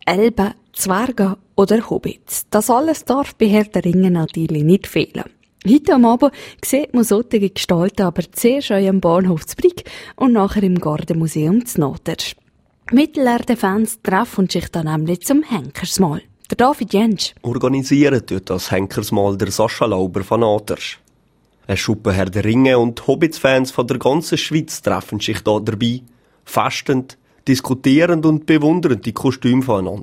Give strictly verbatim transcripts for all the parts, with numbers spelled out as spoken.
Elben, Zwerge oder Hobbits. Das alles darf bei Herr der Ringe natürlich nicht fehlen. Heute am Abend sieht man solche Gestalten aber zuerst am Bahnhof Zbrig und nachher im Gardemuseum zu Natersch. Mittelerde-Fans treffen sich dann nämlich zum Henkersmahl. Der David Jentsch. Organisiert tut das Henkersmahl der Sascha Lauber von Natersch. Ein Schuppen Herr der Ringe und Hobbits-Fans von der ganzen Schweiz treffen sich da dabei, festend, diskutierend und bewundernd die Kostüme voneinander.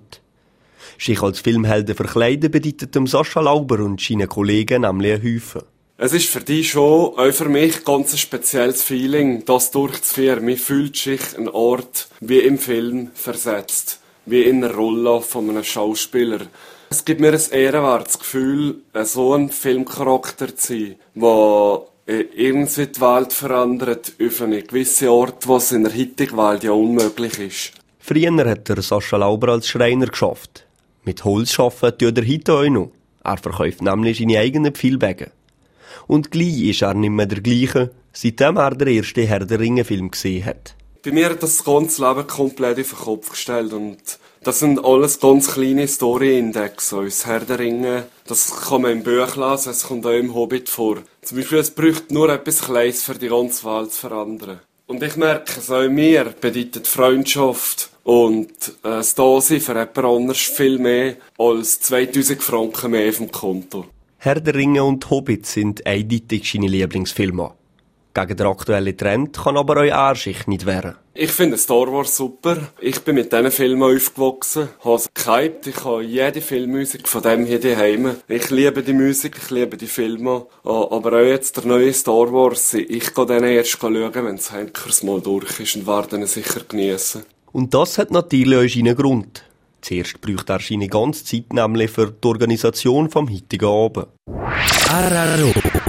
Sich als Filmhelden verkleiden bedeutet dem Sascha Lauber und seinen Kollegen nämlich ein Haufen. Es ist für dich schon, auch für mich, ganz ein spezielles Feeling, das durchzuführen. Man fühlt sich an Ort wie im Film versetzt, wie in einer Rolle von einem Schauspieler. Es gibt mir ein ehrenwertes Gefühl, so ein Filmcharakter zu sein, der irgendwie die Welt verändert auf einen gewissen Ort, was in der heutigen Welt ja unmöglich ist. Früher hat der Sascha Lauber als Schreiner geschafft. Mit Holz arbeiten tut er heute auch noch. Er verkauft nämlich seine eigenen Pfeilbägen. Und gleich ist er nicht mehr der gleiche, seitdem er den ersten Herr der Ringe-Film gesehen hat. Bei mir hat das ganze Leben komplett auf den Kopf gestellt und das sind alles ganz kleine Story-Indexe. Das Herr der Ringe, das kann man im Buch lesen, es kommt auch im Hobbit vor. Zum Beispiel, es braucht nur etwas Kleines für die ganze Welt zu verändern. Und ich merke es auch mir, bedeutet Freundschaft und äh, das Dasein für jemand anderes viel mehr als zweitausend Franken mehr auf dem Konto. Herr der Ringe und Hobbit sind eindeutig seine Lieblingsfilme. Gegen den aktuellen Trend kann aber auch er sich nicht wehren. Ich finde Star Wars super. Ich bin mit diesen Filmen aufgewachsen, habe sie gehypt. Ich habe jede Filmmusik von dem hier daheim. Ich liebe die Musik, ich liebe die Filme. Aber auch jetzt der neue Star Wars. Ich gehe dann erst schauen, wenn das Henkersmahl durch ist und werde ihn sicher geniessen. Und das hat natürlich auch seinen Grund. Zuerst braucht er seine ganze Zeit nämlich für die Organisation vom heutigen Abend.